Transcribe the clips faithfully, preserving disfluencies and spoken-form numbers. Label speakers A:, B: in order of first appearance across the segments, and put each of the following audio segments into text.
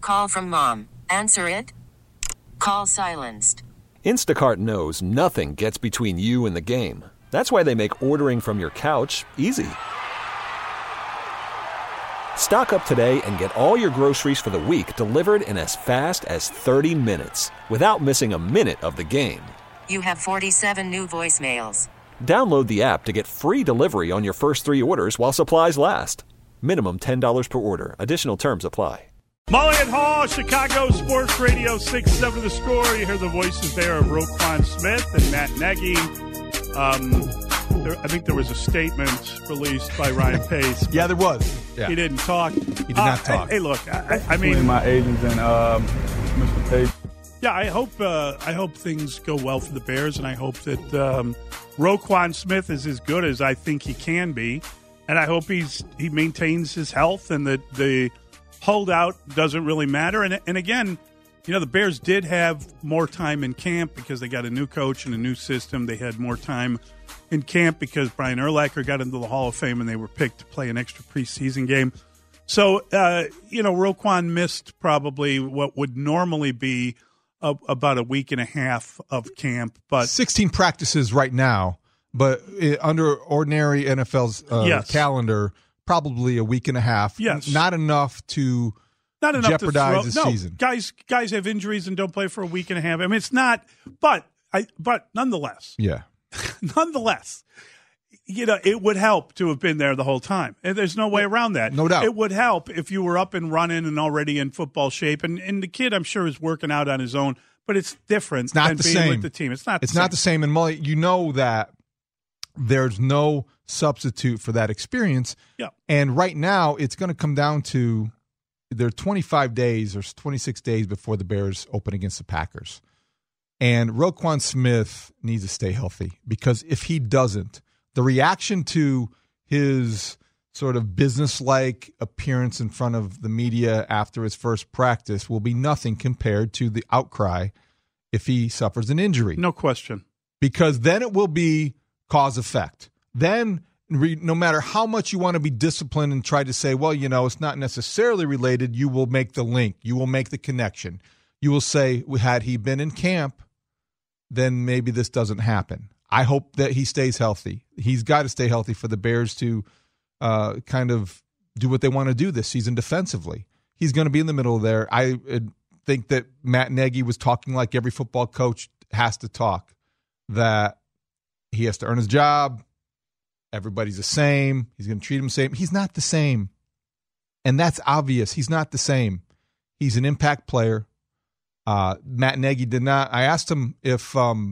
A: Call from mom. Answer it. Call silenced.
B: Instacart knows nothing gets between you and the game. That's why they make ordering from your couch easy. Stock up today and get all your groceries for the week delivered in as fast as thirty minutes without missing a minute of the game.
A: You have forty-seven new voicemails.
B: Download the app to get free delivery on your first three orders while supplies last. Minimum ten dollars per order. Additional terms apply.
C: Mully and Hall, Chicago Sports Radio, six seven The Score. You hear the voices there of Roquan Smith and Matt Nagy. Um, there, I think there was a statement released by Ryan Pace.
D: Yeah, there was. Yeah.
C: He didn't talk.
D: He did
C: uh,
D: not talk.
C: Hey, hey look, I, I mean,
E: between my agents and um, Mister Pace.
C: Yeah, I hope uh, I hope things go well for the Bears, and I hope that um, Roquan Smith is as good as I think he can be, and I hope he's he maintains his health and that the holdout doesn't really matter. And and again, you know, the Bears did have more time in camp because they got a new coach and a new system. They had more time in camp because Brian Urlacher got into the Hall of Fame and they were picked to play an extra preseason game. So, uh, you know, Roquan missed probably what would normally be a, about a week and a half of camp. But
D: sixteen practices right now, but it, under ordinary N F L's uh,
C: yes.
D: calendar, probably a week and a half.
C: Yes.
D: Not enough to
C: not enough
D: jeopardize
C: to
D: the
C: throw. No,
D: season.
C: Guys, guys have injuries and don't play for a week and a half. I mean, it's not, but I, but nonetheless,
D: yeah,
C: nonetheless, you know, it would help to have been there the whole time. And there's no way around that.
D: No doubt.
C: It would help if you were up and running and already in football shape. And, and the kid, I'm sure, is working out on his own, but it's different
D: it's not
C: than
D: the
C: being
D: same.
C: with the team. It's not
D: It's
C: the
D: not the same. And Mully, you know that there's no substitute for that experience.
C: Yeah.
D: And right now, it's going to come down to there are twenty-five days or twenty-six days before the Bears open against the Packers. And Roquan Smith needs to stay healthy because if he doesn't, the reaction to his sort of business-like appearance in front of the media after his first practice will be nothing compared to the outcry if he suffers an injury.
C: No question.
D: Because then it will be cause-effect. Then, no matter how much you want to be disciplined and try to say, well, you know, it's not necessarily related, you will make the link. You will make the connection. You will say, had he been in camp, then maybe this doesn't happen. I hope that he stays healthy. He's got to stay healthy for the Bears to uh, kind of do what they want to do this season defensively. He's going to be in the middle there. I uh, think that Matt Nagy was talking like every football coach has to talk, that he has to earn his job. Everybody's the same. He's going to treat him the same. He's not the same. And that's obvious. He's not the same. He's an impact player. Uh, Matt Nagy did not. I asked him if um,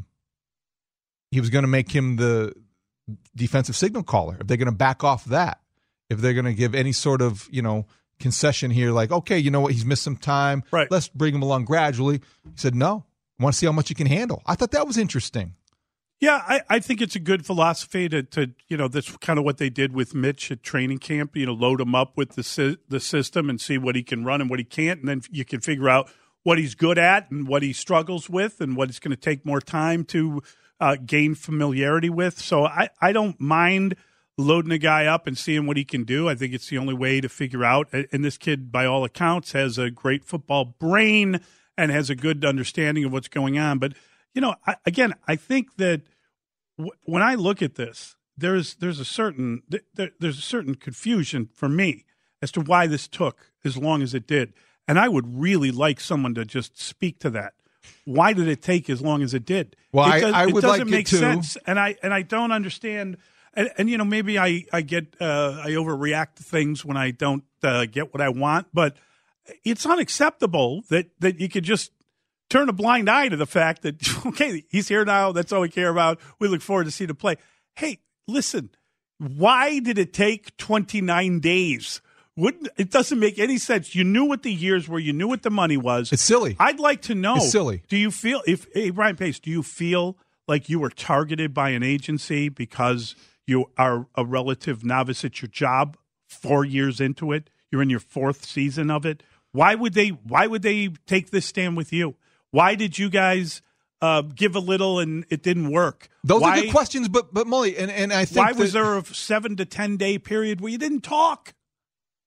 D: he was going to make him the defensive signal caller, if they're going to back off that, if they're going to give any sort of, you know, concession here, like, okay, you know what, he's missed some time.
C: Right.
D: Let's bring him along gradually. He said, no, I want to see how much he can handle. I thought that was interesting.
C: Yeah, I, I think it's a good philosophy to, to, you know, that's kind of what they did with Mitch at training camp, you know, load him up with the si- the system and see what he can run and what he can't, and then you can figure out what he's good at and what he struggles with and what it's going to take more time to uh, gain familiarity with. So I, I don't mind loading a guy up and seeing what he can do. I think it's the only way to figure out. And this kid, by all accounts, has a great football brain and has a good understanding of what's going on. But, you know, I, again, I think that w- when I look at this, there's there's a certain there, there's a certain confusion for me as to why this took as long as it did. And I would really like someone to just speak to that. Why did it take as long as it did?
D: Well,
C: it does,
D: I, I would
C: it doesn't
D: like
C: make
D: it to.
C: sense, and I and I don't understand. And, and you know, maybe I I get uh, I overreact to things when I don't uh, get what I want. But it's unacceptable that that you could just turn a blind eye to the fact that okay, he's here now. That's all we care about. We look forward to see the play. Hey, listen, why did it take twenty-nine days? Wouldn't it doesn't make any sense. You knew what the years were. You knew what the money was.
D: It's silly.
C: I'd like to know.
D: It's silly.
C: Do you feel if hey Brian Pace? Do you feel like you were targeted by an agency because you are a relative novice at your job? Four years into it, you're in your fourth season of it. Why would they? Why would they take this stand with you? Why did you guys uh, give a little and it didn't work?
D: Those
C: why,
D: are good questions, but but Mully, and, and I think
C: why was
D: that,
C: there a seven to ten day period where you didn't talk?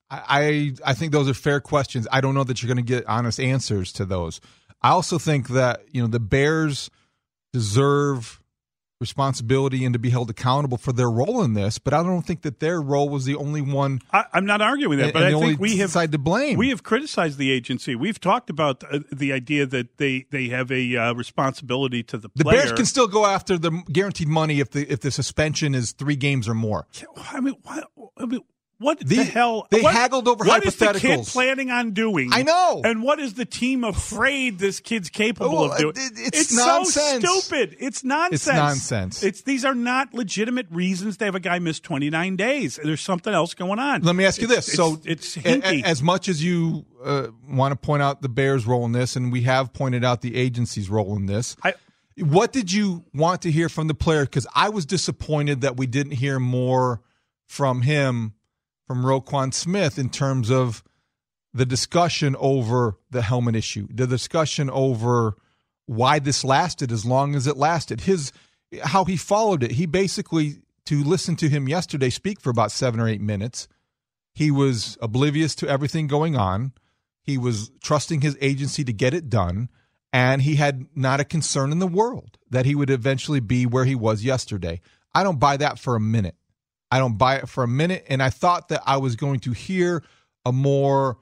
D: I, I think those are fair questions. I don't know that you're going to get honest answers to those. I also think that, you know, the Bears deserve responsibility and to be held accountable for their role in this, but I don't think that their role was the only one.
C: I, I'm not arguing that,
D: and,
C: but
D: and
C: I think we have
D: side to blame.
C: We have criticized the agency. We've talked about uh, the idea that they, they have a uh, responsibility to the player.
D: The Bears can still go after the guaranteed money if the if the suspension is three games or more.
C: I mean, what? I mean, What the,
D: the
C: hell?
D: They
C: what,
D: haggled over
C: what
D: hypotheticals.
C: What is the kid planning on doing?
D: I know.
C: And what is the team afraid this kid's capable
D: oh,
C: of doing?
D: It's,
C: it's
D: nonsense.
C: so stupid. It's nonsense.
D: It's nonsense.
C: It's These are not legitimate reasons to have a guy miss twenty-nine days. There's something else going on.
D: Let me ask you
C: it's,
D: this. So
C: it's, it's hinky.
D: As much as you uh, want to point out the Bears' role in this, and we have pointed out the agency's role in this,
C: I,
D: what did you want to hear from the player? Because I was disappointed that we didn't hear more from him, from Roquan Smith, in terms of the discussion over the helmet issue, the discussion over why this lasted as long as it lasted, his how he followed it. He basically, to listen to him yesterday speak for about seven or eight minutes, he was oblivious to everything going on. He was trusting his agency to get it done, and he had not a concern in the world that he would eventually be where he was yesterday. I don't buy that for a minute. I don't buy it for a minute, and I thought that I was going to hear a more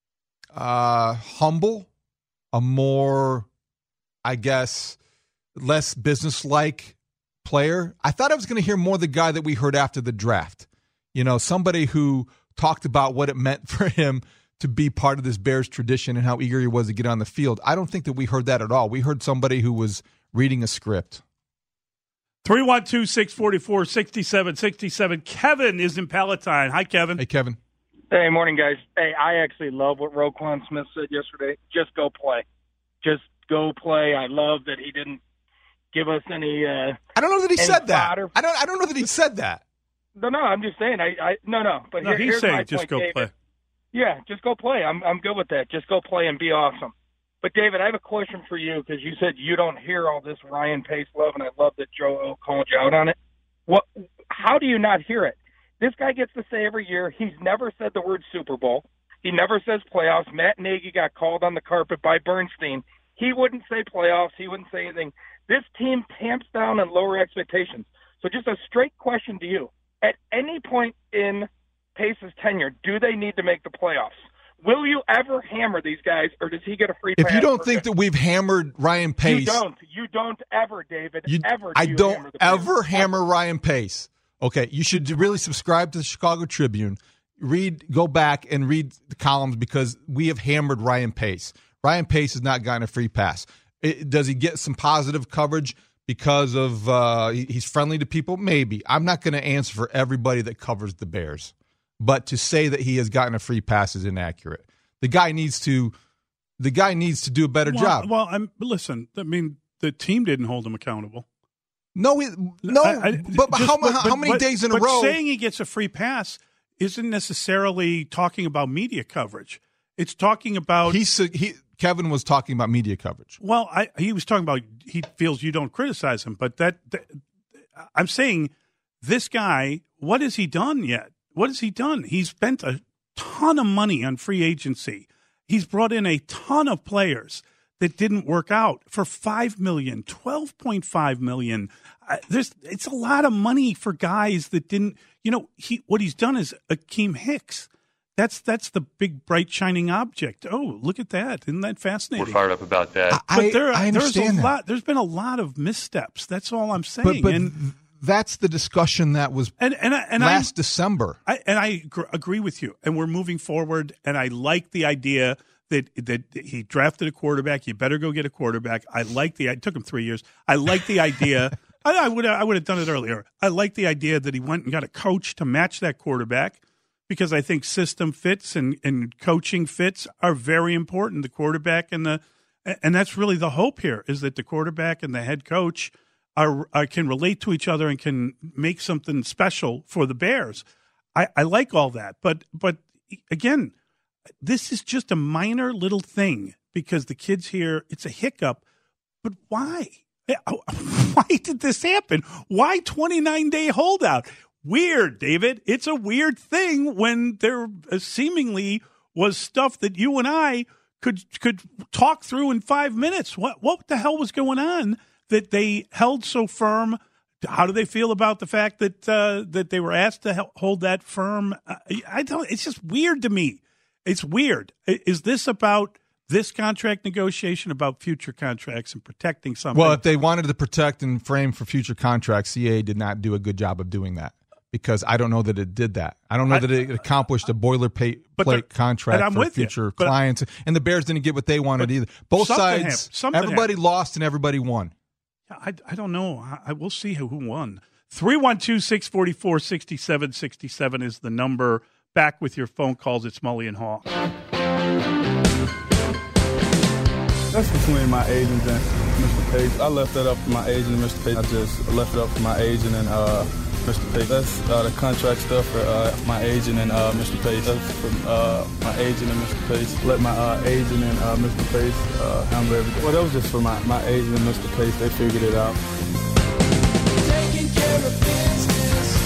D: uh, humble, a more, I guess, less business-like player. I thought I was going to hear more the guy that we heard after the draft. You know, somebody who talked about what it meant for him to be part of this Bears tradition and how eager he was to get on the field. I don't think that we heard that at all. We heard somebody who was reading a script.
C: three one two, six four four, six seven six seven. Kevin is in Palatine. Hi, Kevin.
D: Hey, Kevin.
F: Hey, morning, guys. Hey, I actually love what Roquan Smith said yesterday. Just go play. Just go play. I love that he didn't give us any uh,
D: I don't know that he said that.
F: fodder.
D: I don't I don't know that he said that.
F: No, no, I'm just saying. I, I No, no. But
C: No,
F: here,
C: he's
F: here's
C: saying
F: my
C: just
F: point,
C: go
F: David.
C: play.
F: Yeah, just go play. I'm I'm good with that. Just go play and be awesome. But, David, I have a question for you because you said you don't hear all this Ryan Pace love, and I love that Joe O called you out on it. What? How do you not hear it? This guy gets to say every year he's never said the word Super Bowl. He never says playoffs. Matt Nagy got called on the carpet by Bernstein. He wouldn't say playoffs. He wouldn't say anything. This team tamps down and lower expectations. So just a straight question to you. At any point in Pace's tenure, do they need to make the playoffs? Will you ever hammer these guys, or does he get a free pass?
D: If you don't think that we've hammered Ryan Pace.
F: You don't. You don't ever, David.
D: You,
F: ever. Do
D: I
F: you
D: don't
F: hammer the
D: ever
F: players.
D: hammer Ryan Pace. Okay, you should really subscribe to the Chicago Tribune. Read, go back and read the columns because we have hammered Ryan Pace. Ryan Pace has not gotten a free pass. It, does he get some positive coverage because of uh, he, he's friendly to people? Maybe. I'm not going to answer for everybody that covers the Bears. But to say that he has gotten a free pass is inaccurate. The guy needs to, the guy needs to do a better
C: well,
D: job.
C: Well, I'm listen. I mean, the team didn't hold him accountable.
D: No, it, no.
C: I, I,
D: but, but
C: just,
D: how,
C: but,
D: how
C: but,
D: many
C: but,
D: days in
C: but
D: a row?
C: Saying he gets a free pass isn't necessarily talking about media coverage. It's talking about
D: He's he. Kevin was talking about media coverage.
C: Well, I, he was talking about he feels you don't criticize him, but that, that I'm saying this guy. What has he done yet? What has he done? He's spent a ton of money on free agency. He's brought in a ton of players that didn't work out for five million dollars, twelve point five million dollars. Uh, there's, it's a lot of money for guys that didn't, you know, he, what he's done is Akeem Hicks. That's that's the big, bright, shining object. Oh, look at that. Isn't that fascinating?
G: We're fired up about that.
D: I,
C: but there,
D: I
C: there's
D: understand
C: a
D: that.
C: lot, there's been a lot of missteps. That's all I'm saying.
D: But, but
C: and,
D: that's the discussion that was
C: and, and, I- and
D: last
C: I'm-
D: December.
C: I, and I gr- agree with you. And we're moving forward. And I like the idea that that he drafted a quarterback. You better go get a quarterback. I like the. It took him three years. I like the idea. I, I would I would have done it earlier. I like the idea that he went and got a coach to match that quarterback because I think system fits and, and coaching fits are very important. The quarterback and the and that's really the hope here is that the quarterback and the head coach are, are can relate to each other and can make something special for the Bears. I, I like all that, but but again, this is just a minor little thing because the kids here. It's a hiccup, but why? Why did this happen? Why twenty-nine day holdout? weird, David. It's a weird thing when there seemingly was stuff that you and I could could talk through in five minutes. What what the hell was going on that they held so firm? How do they feel about the fact that uh, that they were asked to hold that firm? I, I don't. It's just weird to me. It's weird. Is this about this contract negotiation, about future contracts and protecting something?
D: Well, if they wanted to protect and frame for future contracts, C A A did not do a good job of doing that, because I don't know that it did that. I don't know I, that it accomplished a boilerplate plate contract for future you, clients. And the Bears didn't get what they wanted either. Both sides, everybody happened. lost and everybody won.
C: I, I don't know. I, I will see who won. three one two, six four four, six seven six seven is the number. Back with your phone calls. It's Mully and Haugh.
E: That's between my agent and Mister Page. I left that up to my agent and Mister Page. I just left it up to my agent and uh, Mister Page. That's uh, the contract stuff for uh, my agent and uh, Mister Page. That's from uh, my agent and Mister Page. Let my uh, agent and uh, Mister Page uh, handle everything. Well, that was just for my, my agent and Mister Page. They figured it out.
C: Taking care of business.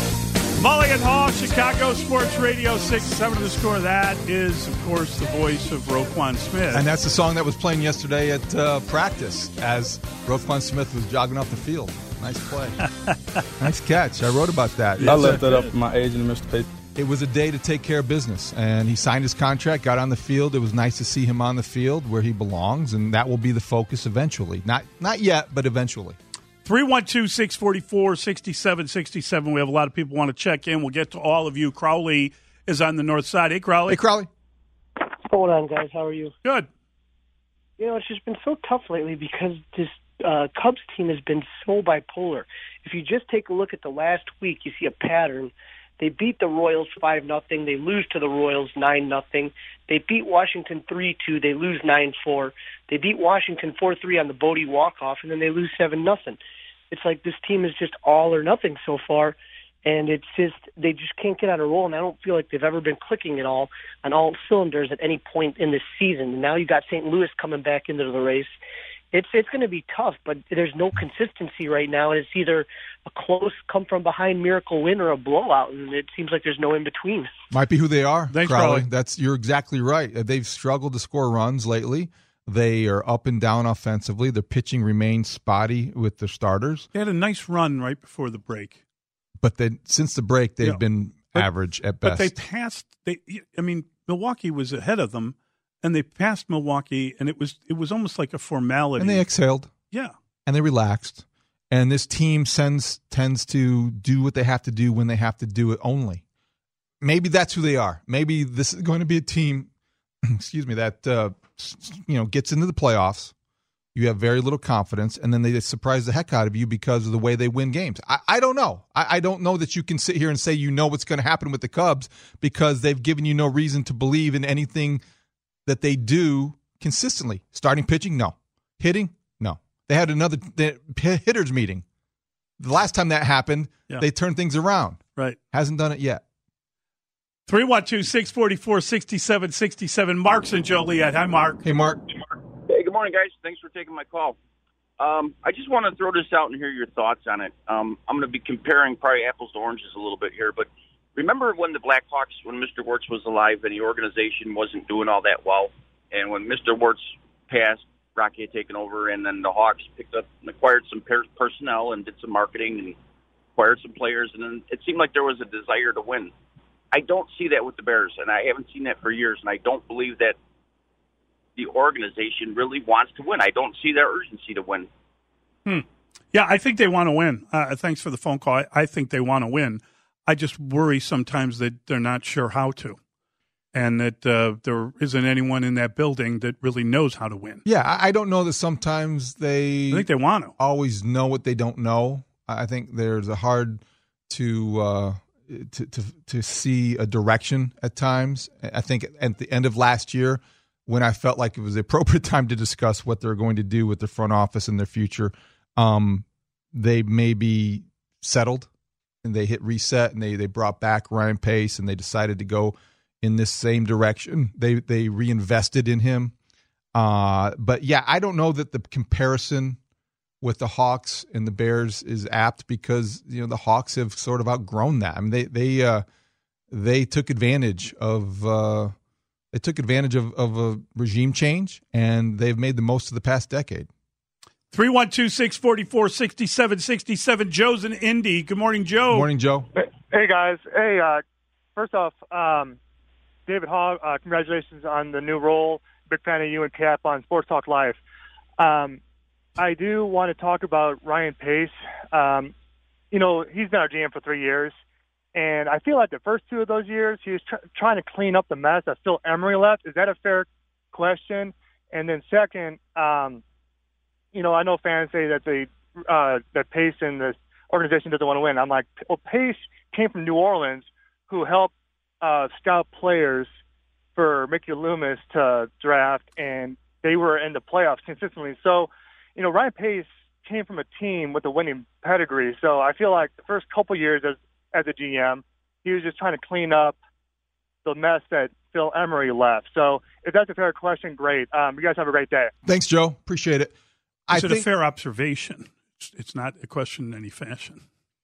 C: Mully and Haugh, Chicago Sports Radio, six seven The Score. That is, of course, the voice of Roquan Smith.
D: And that's the song that was playing yesterday at uh, practice as Roquan Smith was jogging off the field. Nice play. Nice catch. I wrote about that.
E: I left that up to my agent, Mister Page.
D: It was a day to take care of business, and he signed his contract, got on the field. It was nice to see him on the field where he belongs, and that will be the focus eventually. Not not yet, but eventually.
C: three one two, six four four, six seven six seven. We have a lot of people want to check in. We'll get to all of you. Crowley is on the north side. Hey, Crowley.
D: Hey, Crowley.
G: What's going on, guys? How are you?
C: Good.
G: You know, it's just been so tough lately because this uh, Cubs team has been so bipolar. If you just take a look at the last week, you see a pattern. They beat the Royals five nothing. They lose to the Royals nine nothing. They beat Washington three two. They lose nine four. They beat Washington four three on the Bodie walk-off, and then they lose seven nothing. It's like this team is just all or nothing so far, and it's just they just can't get on a roll, and I don't feel like they've ever been clicking at all on all cylinders at any point in this season. And now you got Saint Louis coming back into the race. It's it's going to be tough, but there's no consistency right now, and it's either a close come-from-behind miracle win or a blowout, and it seems like there's no in-between.
D: Might be who they are,
C: Thanks,
D: Crowley.
C: Crowley.
D: That's you're exactly right. They've struggled to score runs lately. They are up and down offensively. Their pitching remains spotty with their starters.
C: They had a nice run right before the break.
D: But then since the break, they've
C: yeah.
D: been
C: but,
D: average at best.
C: But they passed. They, I mean, Milwaukee was ahead of them, and they passed Milwaukee, and it was it was almost like a formality.
D: And they exhaled.
C: Yeah.
D: And they relaxed. And this team sends tends to do what they have to do when they have to do it only. Maybe that's who they are. Maybe this is going to be a team, excuse me, that uh, you know gets into the playoffs. You have very little confidence, and then they surprise the heck out of you because of the way they win games. I, I don't know. I, I don't know that you can sit here and say you know what's going to happen with the Cubs because they've given you no reason to believe in anything that they do consistently. Starting pitching, no. Hitting, no. They had another hitters meeting. The last time that happened, yeah. they turned things around.
C: Right.
D: Hasn't done it yet.
C: three one two, six four four, six seven six seven. Mark's in Joliet. Hi, Mark.
D: Hey, Mark.
H: Hey, good morning, guys. Thanks for taking my call. Um, I just want to throw this out and hear your thoughts on it. Um, I'm going to be comparing probably apples to oranges a little bit here, but remember when the Blackhawks, when Mister Wirtz was alive and the organization wasn't doing all that well, and when Mister Wirtz passed, Rocky had taken over, and then the Hawks picked up and acquired some per- personnel and did some marketing and acquired some players, and then it seemed like there was a desire to win. I don't see that with the Bears, and I haven't seen that for years, and I don't believe that the organization really wants to win. I don't see their urgency to win.
C: Hmm. Yeah, I think they want to win. Uh, thanks for the phone call. I, I think they want to win. I just worry sometimes that they're not sure how to, and that uh, there isn't anyone in that building that really knows how to win.
D: Yeah, I, I don't know that sometimes they
C: I think they want to.
D: always know what they don't know. I think there's a hard to uh, to, to to see a direction at times. I think at the end of last year, when I felt like it was the appropriate time to discuss what they're going to do with their front office and their future, um, they maybe settled and they hit reset and they they brought back Ryan Pace and they decided to go in this same direction. They they reinvested in him. Uh, but, yeah, I don't know that the comparison with the Hawks and the Bears is apt because you know the Hawks have sort of outgrown that. I mean, they they uh, they took advantage of uh, they took advantage of, of a regime change, and they've made the most of the past decade.
C: three one two, six four four, six seven six seven. Joe's in Indy. Good morning, Joe.
D: Good morning, Joe.
I: Hey, guys. Hey, uh, first off, um, David Hogg, uh, congratulations on the new role. Big fan of you and Cap on Sports Talk Live. Um, I do want to talk about Ryan Pace. Um, you know, he's been our G M for three years, and I feel like the first two of those years he was tr- trying to clean up the mess that Phil Emery left. Is that a fair question? And then second, um, you know, I know fans say that they uh, that Pace and this organization doesn't want to win. I'm like, well, Pace came from New Orleans, who helped uh, scout players for Mickey Loomis to draft, and they were in the playoffs consistently. So, you know, Ryan Pace came from a team with a winning pedigree. So I feel like the first couple years as as a G M, he was just trying to clean up the mess that Phil Emery left. So if that's a fair question, great. Um, you guys have a great day.
D: Thanks, Joe. Appreciate it.
C: Is
D: I
C: it
D: think,
C: a fair observation? It's, it's not a question in any fashion.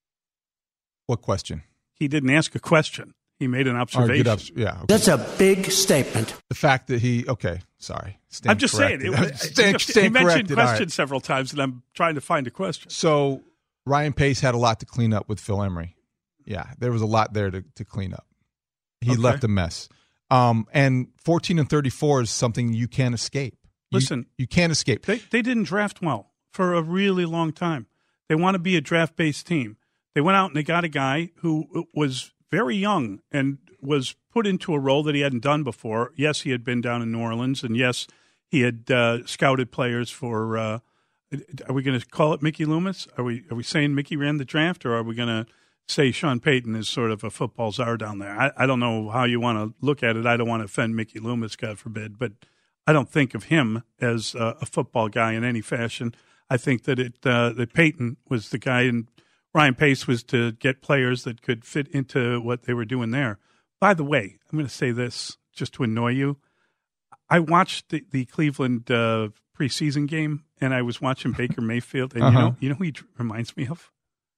D: What question?
C: He didn't ask a question. He made an
D: All right,
C: observation.
D: good obs- yeah, okay.
J: That's a big statement.
D: The fact that he okay, sorry. Stand
C: I'm just
D: corrected.
C: saying. It,
D: stand,
C: he
D: stand
C: mentioned
D: corrected. All
C: questions
D: right.
C: several times, and I'm trying to find a question.
D: So Ryan Pace had a lot to clean up with Phil Emery. Yeah, there was a lot there to, to clean up. He
C: Okay.
D: left a mess. Um, and fourteen and thirty-four is something you can't escape. You-
C: Listen,
D: you can't escape.
C: They they didn't draft well for a really long time. They want to be a draft-based team. They went out and they got a guy who was very young and was put into a role that he hadn't done before. Yes, he had been down in New Orleans, and yes, he had uh, scouted players for. Uh, are we going to call it Mickey Loomis? Are we are we saying Mickey ran the draft, or are we going to say Sean Payton is sort of a football czar down there? I, I don't know how you want to look at it. I don't want to offend Mickey Loomis, God forbid, but I don't think of him as a, a football guy in any fashion. I think that it uh, that Payton was the guy, and Ryan Pace was to get players that could fit into what they were doing there. By the way, I'm going to say this just to annoy you. I watched the, the Cleveland uh, preseason game, and I was watching Baker Mayfield, and
D: Uh-huh.
C: you know, you know who he reminds me of?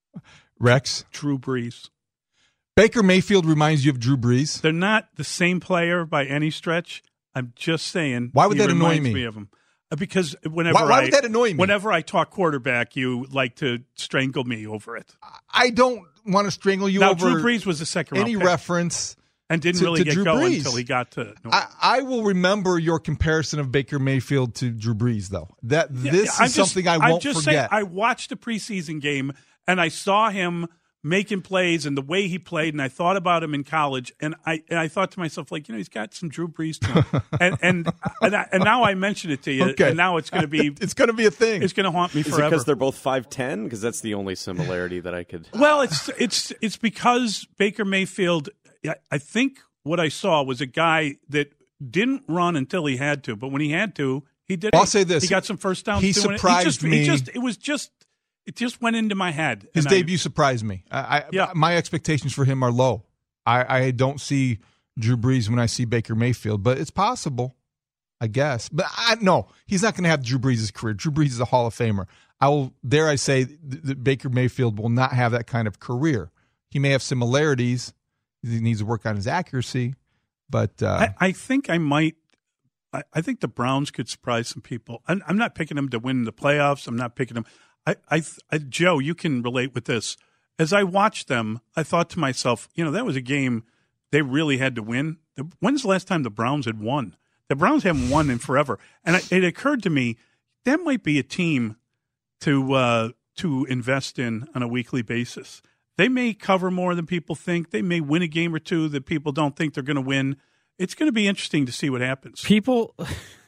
D: Rex.
C: Drew Brees.
D: Baker Mayfield reminds you of Drew Brees.
C: They're not the same player by any stretch. I'm just saying.
D: Why would
C: he
D: that annoy
C: reminds
D: me?
C: me of him. Uh, Because whenever
D: Why, why
C: I,
D: would that annoy me?
C: Whenever I talk quarterback, you like to strangle me over it.
D: I don't want to strangle you
C: now,
D: over
C: Drew Brees was a second round
D: any
C: pick
D: reference
C: and didn't
D: to-
C: really
D: to
C: get
D: Drew
C: going
D: Brees.
C: until he got to. New
D: I, I will remember your comparison of Baker Mayfield to Drew Brees, though. That
C: Yeah,
D: this
C: I'm
D: is
C: just-
D: something I
C: I'm
D: won't
C: just
D: forget.
C: Saying, I watched the preseason game and I saw him making plays and the way he played, and I thought about him in college, and I and I thought to myself, like, you know, he's got some Drew Brees to him, and and and, I, and now I mention it to you,
D: Okay.
C: and now it's going to be
D: it's going to be a thing.
C: it's going to haunt me
K: Is it
C: forever.
K: because they're both five ten? Because that's the only similarity that I could.
C: Well, it's it's it's because Baker Mayfield. I- I think what I saw was a guy that didn't run until he had to, but when he had to, he did.
D: I'll
C: it.
D: say this.
C: He got some first downs.
D: He
C: doing it.
D: surprised
C: he just,
D: me.
C: He just, it was just. It just went into my head.
D: His
C: and I-
D: debut surprised me. I, I,
C: Yeah.
D: My expectations for him are low. I, I don't see Drew Brees when I see Baker Mayfield, but it's possible, I guess. But I no, he's not going to have Drew Brees' career. Drew Brees is a Hall of Famer. I will dare I say that Baker Mayfield will not have that kind of career. He may have similarities. He needs to work on his accuracy, but uh,
C: I, I think I might. I, I think the Browns could surprise some people. I'm, I'm not picking them to win the playoffs. I'm not picking them. I, I, I, Joe, you can relate with this. As I watched them, I thought to myself, you know, that was a game they really had to win. The, when's the last time the Browns had won? The Browns haven't won in forever. And it, it occurred to me that might be a team to uh, to invest in on a weekly basis. They may cover more than people think. They may win a game or two that people don't think they're going to win. It's going to be interesting to see what happens.
L: People,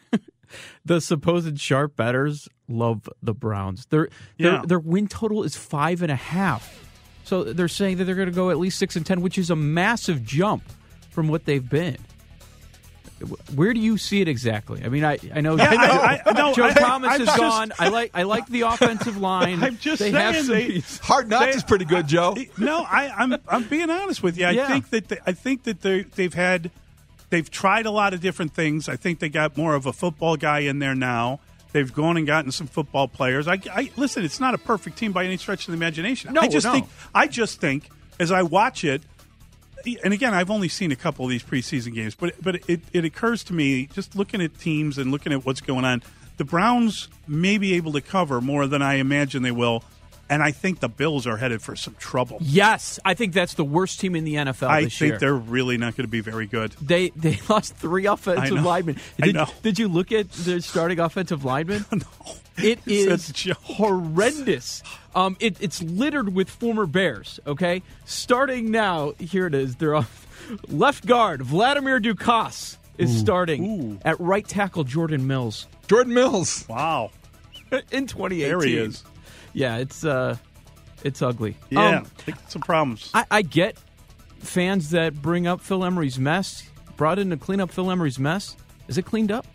L: the supposed sharp bettors love the Browns. Their their,
C: Yeah.
L: their win total is five and a half. So they're saying that they're going to go at least six and ten, which is a massive jump from what they've been. Where do you see it exactly? I mean, I, I know,
C: Yeah, I- I- no,
L: Joe
C: I-
L: Thomas
C: I'm
L: is
C: just-
L: gone. I like I like the offensive line.
C: I'm just
L: they
C: saying
L: have some
C: they-
L: pieces.
D: Hard Knocks
C: they-
D: is pretty good, Joe.
C: No, I, I'm I'm being honest with you. I
L: Yeah.
C: think that they, I think that they they've had they've tried a lot of different things. I think they got more of a football guy in there now. They've gone and gotten some football players. I, I listen. It's not a perfect team by any stretch of the imagination.
L: No,
C: I just
L: no.
C: think. I just think as I watch it, and again, I've only seen a couple of these preseason games, but but it, it occurs to me just looking at teams and looking at what's going on. The Browns may be able to cover more than I imagine they will, and I think the Bills are headed for some trouble.
L: Yes, I think that's the worst team in the N F L
C: I
L: this
C: think
L: year.
C: they're really not going to be very good.
L: They they lost three offensive
C: I know.
L: linemen.
C: I
L: Did,
C: know.
L: did you look at the starting offensive linemen?
C: No.
L: It
C: It's
L: is
C: a joke.
L: horrendous. Um, it, it's littered with former Bears, okay? Starting now, here it is. They're off. Left guard, Vladimir Dukas is
D: Ooh.
L: starting.
C: Ooh.
L: At right tackle, Jordan Mills.
D: Jordan Mills.
C: Wow.
L: In twenty eighteen.
C: There he is.
L: Yeah, it's uh, it's ugly.
C: Yeah,
L: Um,
C: they got some problems.
L: I, I get fans that bring up Phil Emery's mess, brought in to clean up Phil Emery's mess. Is it cleaned up?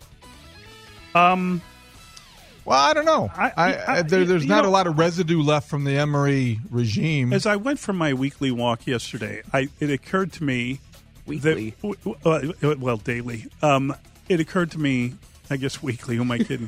C: Um,
D: Well, I don't know.
C: I-
D: I,
C: I-
D: I, there, there's
C: you
D: not
C: know-
D: a lot of residue left from the Emery regime.
C: As I went for my weekly walk yesterday, I, it occurred to me
L: Weekly.
C: that w- w- uh, well, daily. Um, it occurred to me, I guess weekly. Who am I kidding?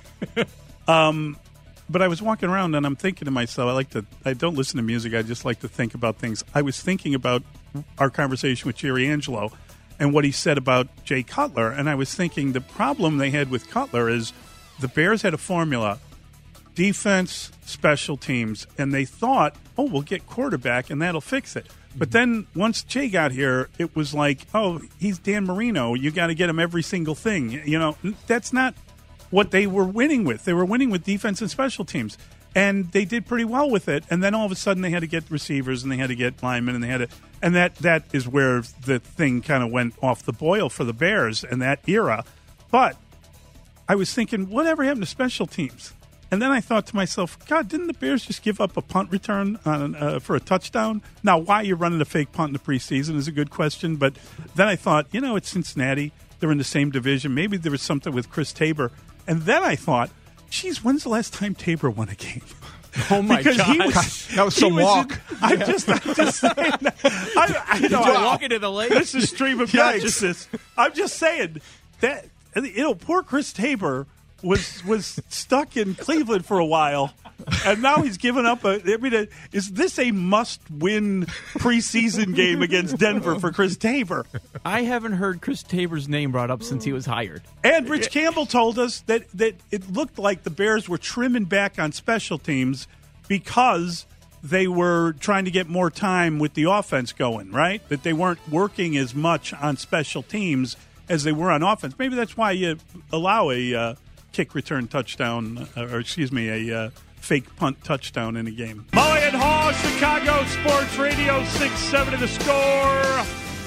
C: um, but I was walking around and I'm thinking to myself, I like to. I don't listen to music. I just like to think about things. I was thinking about our conversation with Jerry Angelo and what he said about Jay Cutler, and I was thinking the problem they had with Cutler is the Bears had a formula. Defense, special teams, and they thought, oh, we'll get quarterback, and that'll fix it. But then once Jay got here, it was like, oh, he's Dan Marino. You got to get him every single thing. You know, that's not what they were winning with. They were winning with defense and special teams, and they did pretty well with it. And then all of a sudden, they had to get receivers, and they had to get linemen, and they had to, and that that is where the thing kind of went off the boil for the Bears in that era. But I was thinking, whatever happened to special teams? And then I thought to myself, God, didn't the Bears just give up a punt return on uh, for a touchdown? Now, why you're running a fake punt in the preseason is a good question. But then I thought, you know, it's Cincinnati. They're in the same division. Maybe there was something with Chris Tabor. And then I thought, geez, when's the last time Tabor won a game?
L: Oh, my
C: because
L: God.
C: He was,
D: That was
C: he
D: some
C: was
D: walk.
C: in- I'm just, I'm just saying. I, I, you know,
L: Did you
C: I-
L: walk into the lake?
C: This is stream of
D: Yikes.
C: consciousness. I'm just saying that, you know, poor Chris Tabor was was stuck in Cleveland for a while, and now he's given up. A, I mean, a, is this a must-win preseason game against Denver for Chris Tabor?
L: I haven't heard Chris Tabor's name brought up since he was hired.
C: And Rich Campbell told us that, that it looked like the Bears were trimming back on special teams because they were trying to get more time with the offense going, right? That they weren't working as much on special teams as they were on offense. Maybe that's why you allow a uh, kick return touchdown, uh, or excuse me, a uh, fake punt touchdown in a game. Mully and Haw, Chicago Sports Radio, six seven to the score.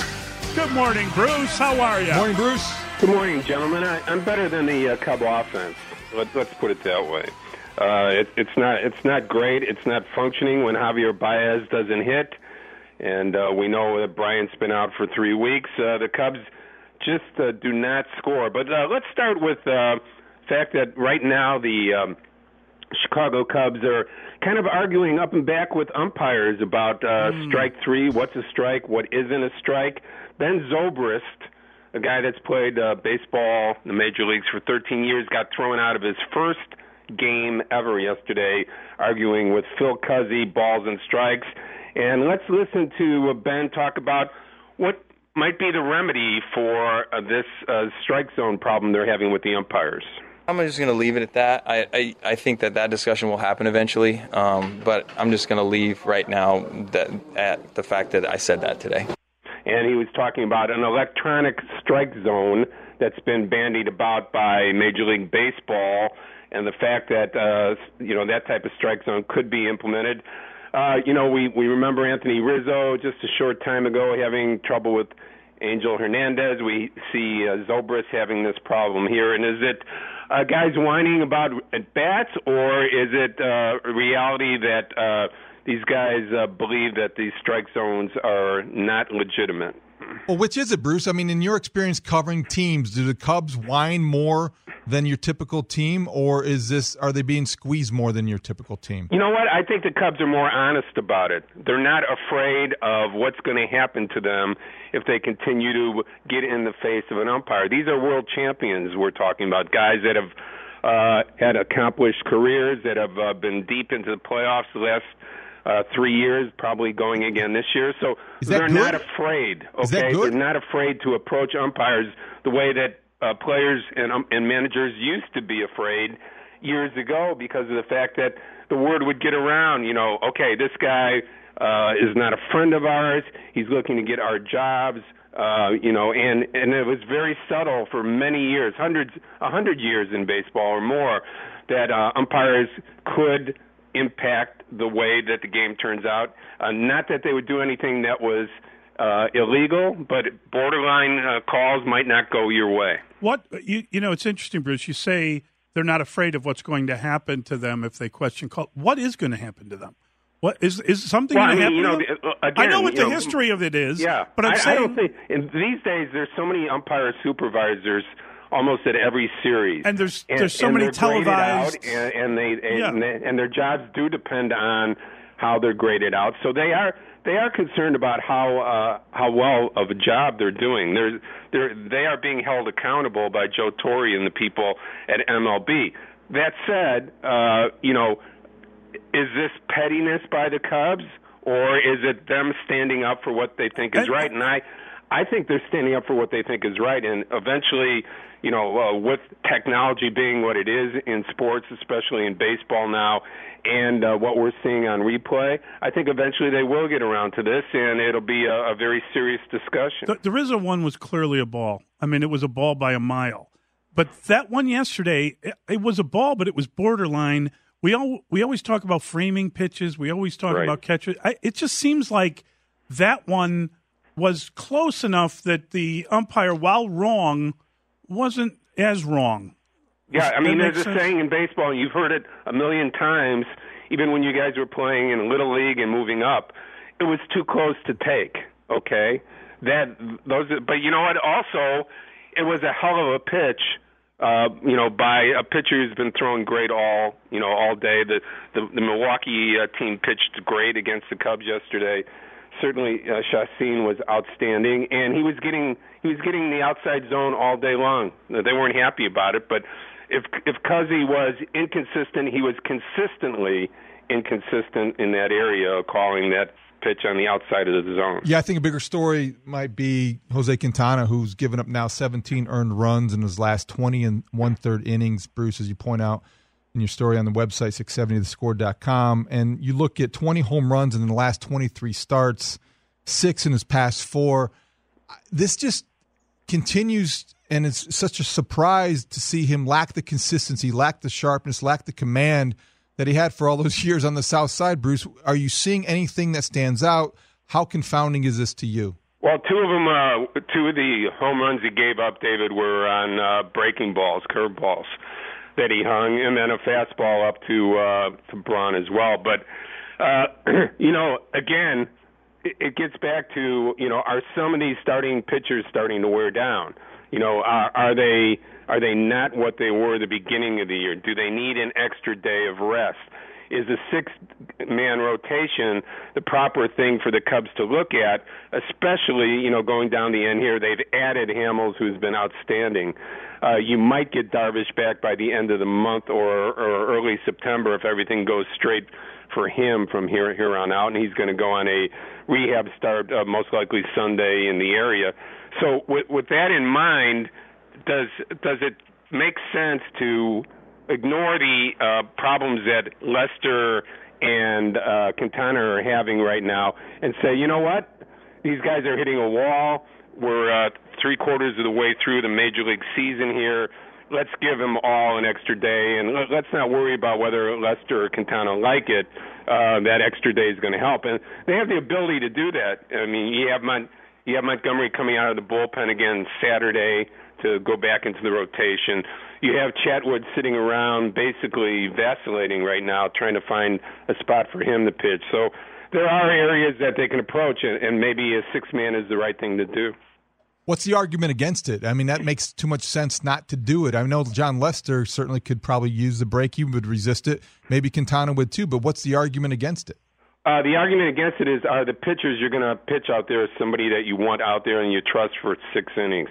C: Good morning, Bruce. How are you?
D: Morning, Bruce.
J: Good morning, gentlemen. I, I'm better than the uh, Cub offense. Let, let's put it that way. Uh, it, it's not. It's not great. It's not functioning when Javier Baez doesn't hit, and uh, we know that Bryant's been out for three weeks. Uh, the Cubs just uh, do not score. But uh, let's start with uh, the fact that right now the um, Chicago Cubs are kind of arguing up and back with umpires about uh, mm. strike three, what's a strike, what isn't a strike. Ben Zobrist, a guy that's played uh, baseball in the major leagues for thirteen years, got thrown out of his first game ever yesterday, arguing with Phil Cuzzy, balls and strikes. And let's listen to uh, Ben talk about what might be the remedy for uh, this uh, strike zone problem they're having with the umpires.
M: I'm just going to leave it at that. I, I, I think that that discussion will happen eventually, um, but I'm just going to leave right now that, at the fact that I said that today.
J: And he was talking about an electronic strike zone that's been bandied about by Major League Baseball, and the fact that uh, you know that type of strike zone could be implemented. Uh, you know, we, we remember Anthony Rizzo just a short time ago having trouble with Angel Hernandez. We see uh, Zobrist having this problem here. And is it uh, guys whining about at-bats, or is it uh, a reality that uh, these guys uh, believe that these strike zones are not legitimate?
D: Well, which is it, Bruce? I mean, in your experience covering teams, do the Cubs whine more than your typical team, or is this are they being squeezed more than your typical team?
J: You know what? I think the Cubs are more honest about it. They're not afraid of what's going to happen to them if they continue to get in the face of an umpire. These are world champions we're talking about, guys that have uh, had accomplished careers that have uh, been deep into the playoffs the last uh, three years, probably going again this year. So they're
D: good?
J: not afraid. Okay,
D: Is that good?
J: They're not afraid to approach umpires the way that uh, players and um, and managers used to be afraid years ago, because of the fact that the word would get around. You know, okay, this guy uh, is not a friend of ours. He's looking to get our jobs. Uh, you know, and, and it was very subtle for many years, hundreds, a hundred years in baseball or more, that uh, umpires could impact the way that the game turns out. Uh, not that they would do anything that was uh, illegal, but borderline uh, calls might not go your way.
C: What you you know, it's interesting, Bruce. You say they're not afraid of what's going to happen to them if they question call. What is going to happen to them? What is is something
J: well,
C: going to
J: I mean,
C: happen?
J: You know,
C: to them?
J: again,
C: I know what
J: you
C: the
J: know,
C: history of it is.
J: Yeah,
C: but I'm
J: I,
C: saying
J: I don't think in these days there's so many umpire supervisors almost at every series,
C: and there's
J: and,
C: there's so
J: and
C: many
J: they're graded
C: televised,
J: out, and, and they and,
C: yeah.
J: and, they and their jobs do depend on how they're graded out. So they are they are concerned about how uh, how well of a job they're doing. They're they're they are being held accountable by Joe Torre and the people at M L B. That said, uh, you know. Is this pettiness by the Cubs, or is it them standing up for what they think is right? And I, I think they're standing up for what they think is right. And eventually, you know, uh, with technology being what it is in sports, especially in baseball now, and uh, what we're seeing on replay, I think eventually they will get around to this, and it'll be a, a very serious discussion.
C: The, the Rizzo one was clearly a ball. I mean, it was a ball by a mile. But that one yesterday, it, it was a ball, but it was borderline. We all we always talk about framing pitches. We always talk
J: right.
C: about catches. I, it just seems like that one was close enough that the umpire, while wrong, wasn't as wrong.
J: Yeah, I mean,
C: That
J: there's
C: makes
J: a
C: sense?
J: saying in baseball, and you've heard it a million times, even when you guys were playing in Little League and moving up, it was too close to take, okay? That those, But you know what? Also, it was a hell of a pitch. Uh, you know, by a pitcher who's been throwing great all, you know, all day. The the, the Milwaukee uh, team pitched great against the Cubs yesterday. Certainly, uh, Chacin was outstanding, and he was getting he was getting the outside zone all day long. They weren't happy about it, but if if Cuzzy was inconsistent, he was consistently inconsistent in that area, calling that pitch on the outside of the zone.
D: Yeah, I think a bigger story might be Jose Quintana, who's given up now seventeen earned runs in his last twenty and one-third innings, Bruce, as you point out in your story on the website, six seventy the score dot com. And you look at twenty home runs in the last twenty-three starts, six in his past four. This just continues, and it's such a surprise to see him lack the consistency, lack the sharpness, lack the command that he had for all those years on the South Side. Bruce, are you seeing anything that stands out? How confounding is this to you?
J: Well, two of them, uh, two of the home runs he gave up, David, were on uh, breaking balls, curve balls that he hung, and then a fastball up to uh, to Braun as well. But uh, you know, again, it, it gets back to, you know, are some of these starting pitchers starting to wear down? You know, are, are they are they not what they were at the beginning of the year? Do they need an extra day of rest? Is a six-man rotation the proper thing for the Cubs to look at, especially, you know, going down the end here? They've added Hamels, who's been outstanding. Uh, you might get Darvish back by the end of the month or, or early September if everything goes straight for him from here, here on out, and he's going to go on a rehab start uh, most likely Sunday in the area. So with, with that in mind, does does it make sense to ignore the uh, problems that Lester and uh, Quintana are having right now and say, you know what, these guys are hitting a wall. We're uh, three quarters of the way through the Major League season here. Let's give them all an extra day, and let's not worry about whether Lester or Quintana like it. Uh, that extra day is going to help, and they have the ability to do that. I mean, you have Mon- you have Montgomery coming out of the bullpen again Saturday to go back into the rotation. You have Chatwood sitting around basically vacillating right now, trying to find a spot for him to pitch. So there are areas that they can approach, and, and maybe a six-man is the right thing to do.
D: What's the argument against it? I mean, that makes too much sense not to do it. I know John Lester certainly could probably use the break. He would resist it. Maybe Quintana would too, but what's the argument against it?
J: Uh, the argument against it is, are the pitchers you're going to pitch out there somebody that you want out there and you trust for six innings?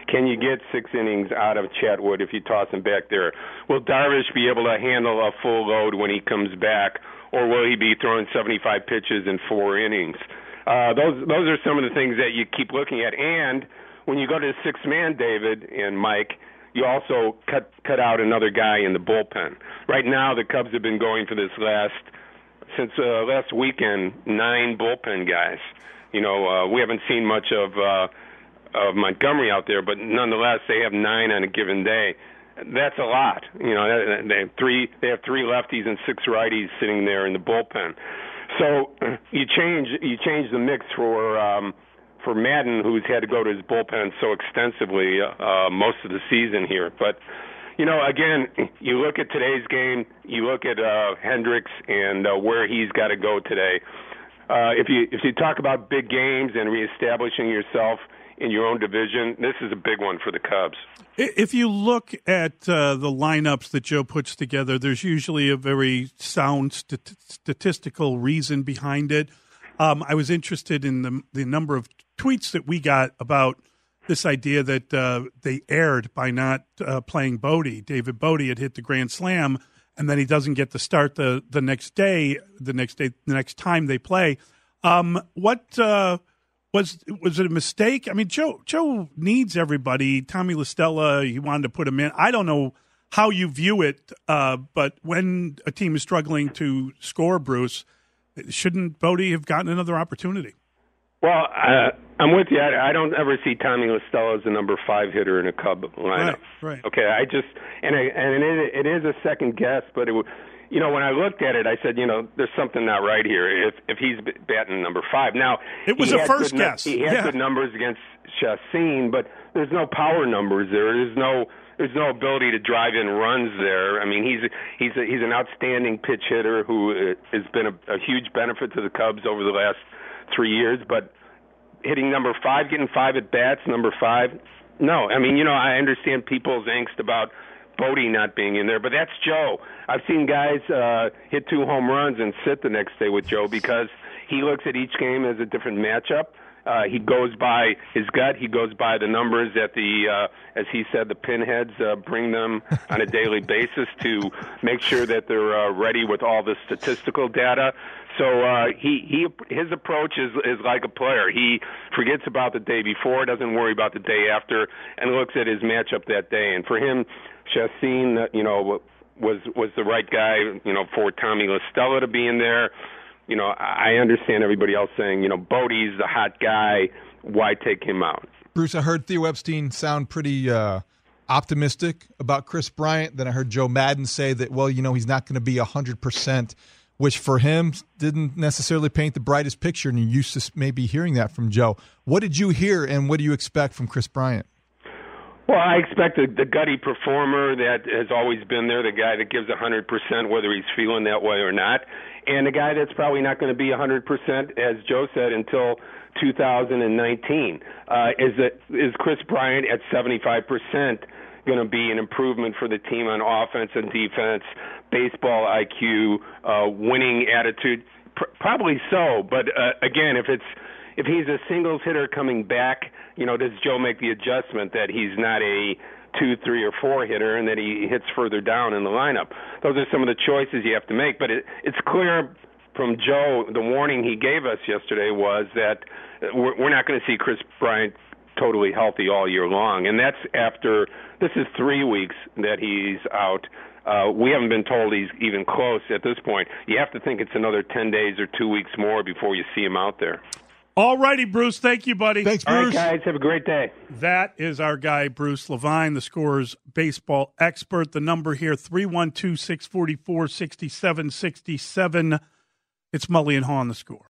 J: Can you get six innings out of Chatwood if you toss him back there? Will Darvish be able to handle a full load when he comes back, or will he be throwing seventy-five pitches in four innings? Uh, those those are some of the things that you keep looking at. And when you go to the sixth man, David and Mike, you also cut cut out another guy in the bullpen. Right now, the Cubs have been going for this last since uh, last weekend nine bullpen guys. You know, uh, we haven't seen much of uh, of Montgomery out there, but nonetheless, they have nine on a given day. That's a lot. You know, they have three they have three lefties and six righties sitting there in the bullpen. So you change you change the mix for. Um, for Madden, who's had to go to his bullpen so extensively uh, most of the season here. But, you know, again, you look at today's game, you look at uh, Hendricks and uh, where he's got to go today. Uh, if you if you talk about big games and reestablishing yourself in your own division, this is a big one for the Cubs.
C: If you look at uh, the lineups that Joe puts together, there's usually a very sound stat- statistical reason behind it. Um, I was interested in the the number of tweets that we got about this idea that uh, they erred by not uh, playing Bodie. David Bodie had hit the grand slam, and then he doesn't get to start the, the next day, the next day, the next time they play. Um, what uh, was was it a mistake? I mean, Joe Joe needs everybody. Tommy La Stella, he wanted to put him in. I don't know how you view it, uh, but when a team is struggling to score, Bruce, shouldn't Bodie have gotten another opportunity?
J: Well, uh, I'm with you. I, I don't ever see Tommy La Stella as a number five hitter in a Cub lineup.
C: Right, right.
J: Okay, I just and I, and it, it is a second guess, but it, you know, when I looked at it, I said, you know, there's something not right here. If if he's batting number five, now
C: it was
J: a
C: first
J: good,
C: guess.
J: He had
C: yeah.
J: good numbers against Chacin, but there's no power numbers there. There's no There's no ability to drive in runs there. I mean, he's he's a, he's an outstanding pitch hitter who has been a, a huge benefit to the Cubs over the last three years. But hitting number five, getting five at bats, number five, no. I mean, you know, I understand people's angst about Bodie not being in there, but that's Joe. I've seen guys uh, hit two home runs and sit the next day with Joe because he looks at each game as a different matchup. Uh, he goes by his gut. He goes by the numbers that the, uh, as he said, the pinheads uh, bring them on a daily basis to make sure that they're uh, ready with all the statistical data. So uh, he, he his approach is is like a player. He forgets about the day before, doesn't worry about the day after, and looks at his matchup that day. And for him, Chacin, you know, was was the right guy, you know, for Tommy La Stella to be in there. You know, I understand everybody else saying, you know, Bodie's the hot guy. Why take him out?
D: Bruce, I heard Theo Epstein sound pretty uh, optimistic about Chris Bryant. Then I heard Joe Madden say that, well, you know, he's not going to be one hundred percent, which for him didn't necessarily paint the brightest picture, and you used to maybe hearing that from Joe. What did you hear, and what do you expect from Chris Bryant?
J: Well, I expect the, the gutty performer that has always been there, the guy that gives one hundred percent whether he's feeling that way or not, and the guy that's probably not going to be one hundred percent, as Joe said, until two thousand nineteen. Uh, is, it, is Chris Bryant at seventy-five percent going to be an improvement for the team on offense and defense, baseball I Q, uh, winning attitude? P- probably so, but uh, again, if it's if he's a singles hitter coming back, you know, does Joe make the adjustment that he's not a two, three, or four hitter and that he hits further down in the lineup? Those are some of the choices you have to make. But it, it's clear from Joe, the warning he gave us yesterday was that we're, we're not going to see Chris Bryant totally healthy all year long. And that's after, this is three weeks that he's out. Uh, we haven't been told he's even close at this point. You have to think it's another ten days or two weeks more before you see him out there.
C: All righty, Bruce. Thank you, buddy.
D: Thanks, Bruce.
J: All right, guys. Have a great day.
C: That is our guy, Bruce Levine, the Scorer's baseball expert. The number here, three one two, six four four, six seven six seven. It's Mully and Haw on The Score.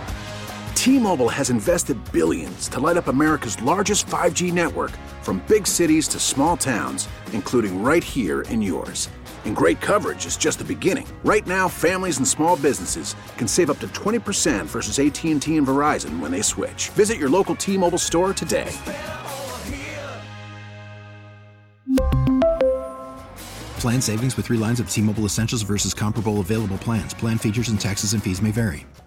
N: T-Mobile has invested billions to light up America's largest five G network, from big cities to small towns, including right here in yours. And great coverage is just the beginning. Right now, families and small businesses can save up to twenty percent versus A T and T and Verizon when they switch. Visit your local T-Mobile store today.
O: Plan savings with three lines of T-Mobile Essentials versus comparable available plans. Plan features and taxes and fees may vary.